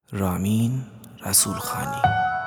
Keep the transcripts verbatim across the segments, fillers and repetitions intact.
رامین رسولخانی.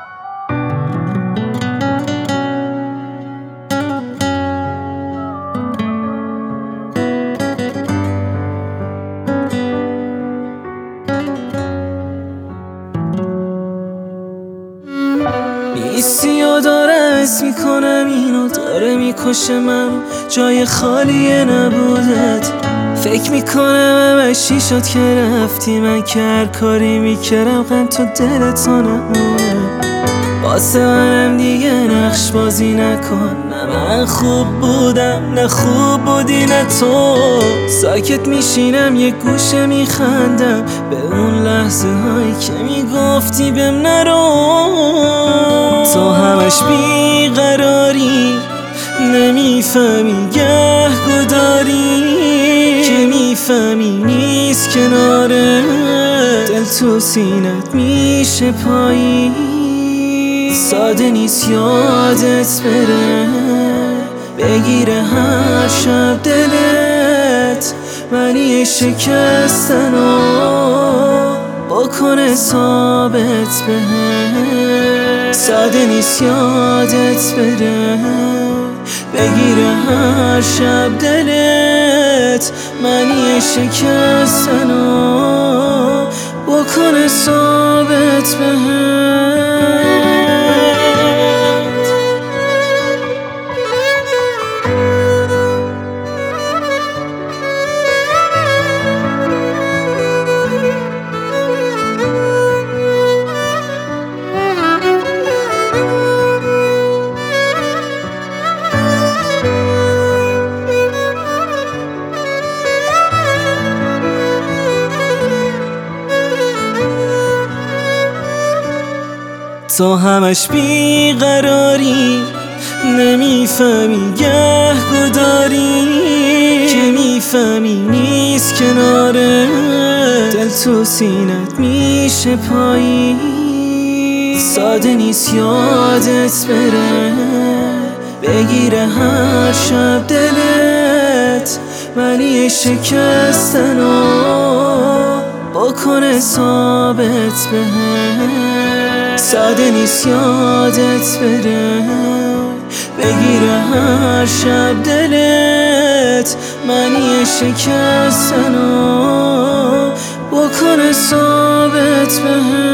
نیستی و داره حس میکنم اینو داره میکشه من جای خالیه نبودت. فکر میکنم همش چی شد که رفتی، من که هر کاری میکردم غم تو دلت نمونه. واسه منم دیگه نقش بازی نکن، نه من خوب بودم نه خوب بودی نه تو. ساکت میشینم یه گوشه میخندم به اون لحظه هایی که میگفتی بهم نرو. تو همش بیقراری، نمیفهمی گه گداری که میفهمی نیست کناره دل تو سینت میشه پایی. ساده نیست یادت بره بگیره هر شب دلت منی شکستنو بکنه ثابت بهم. ساده نیست یادت بره بگیره هر شب دلت منی شکستنو بکنه ثابت بهم. تو همش بیقراری، نمیفهمی گه گداری که میفهمی نیست کناره دل تو سینت میشه پایی. ساده نیست یادت بره بگیره هر شب دلت منی شکستنو بکنه ثابت بهم. ساده نیست یادت بره بگیره هر شب دلت منی شکستنو بکنه ثابت بهم.